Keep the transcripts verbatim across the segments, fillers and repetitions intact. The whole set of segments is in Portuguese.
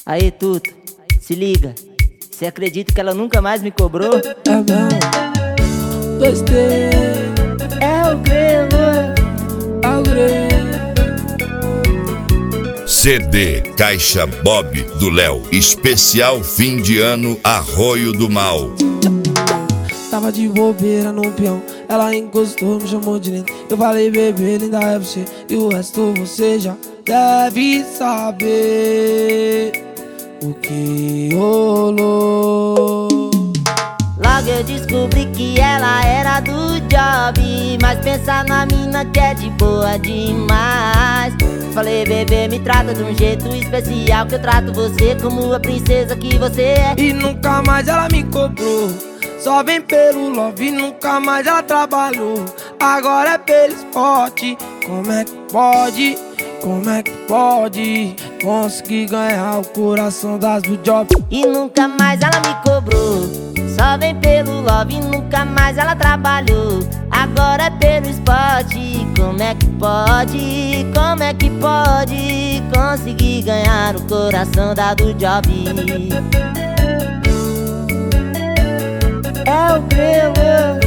Aí, Tuto, se liga. Cê acredita que ela nunca mais me cobrou? É mesmo. Gostei. É o grelo. É o grelo. C D Caixa Bob do Léo, especial fim de ano Arroio do Mal. Tava de bobeira no peão, ela encostou, me chamou de lindo. Eu falei, bebê, linda é você, e o resto você já deve saber o que rolou. Logo eu descobri que ela era do job, mas pensa na mina que é de boa demais. Falei, bebê, me trata de um jeito especial, que eu trato você como a princesa que você é. E nunca mais ela me cobrou, só vem pelo love, nunca mais ela trabalhou. Agora é pelo esporte. Como é que pode, como é que pode conseguir ganhar o coração das do job? E nunca mais ela me cobrou, só vem pelo love, nunca mais ela trabalhou. Agora é pelo esporte. Como é que pode, como é que pode conseguir ganhar o coração da do job? É o grelo.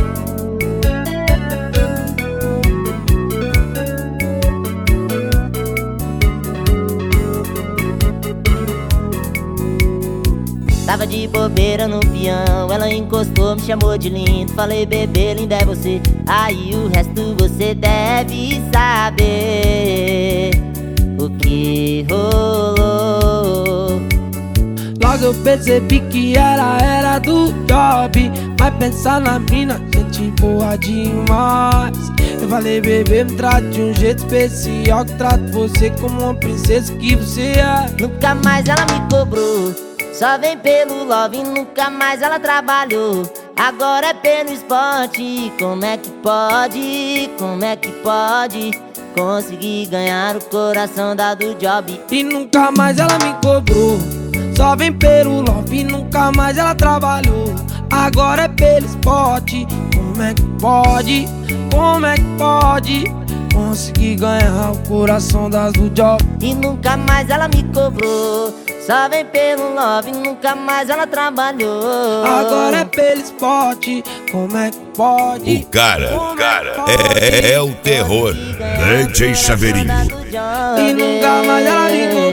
Tava de bobeira no peão, ela encostou, me chamou de lindo. Falei, bebê, linda é você, aí o resto você deve saber o que rolou. Logo eu percebi que ela era do job, mas pensar na mina, gente boa demais. Eu falei, bebê, me trate de um jeito especial, que trato você como uma princesa que você é. Nunca mais ela me cobrou, só vem pelo love, nunca mais ela trabalhou. Agora é pelo esporte. Como é que pode, como é que pode conseguir ganhar o coração da do job? E nunca mais ela me cobrou, só vem pelo love, nunca mais ela trabalhou. Agora é pelo esporte. Como é que pode, como é que pode conseguir ganhar o coração das do job? E nunca mais ela me cobrou, só vem pelo love, nunca mais ela trabalhou. Agora é pelo esporte. Como é que pode? O cara, o cara é, é, é o terror. D J Chaveirinho. E nunca mais ela me cobrou.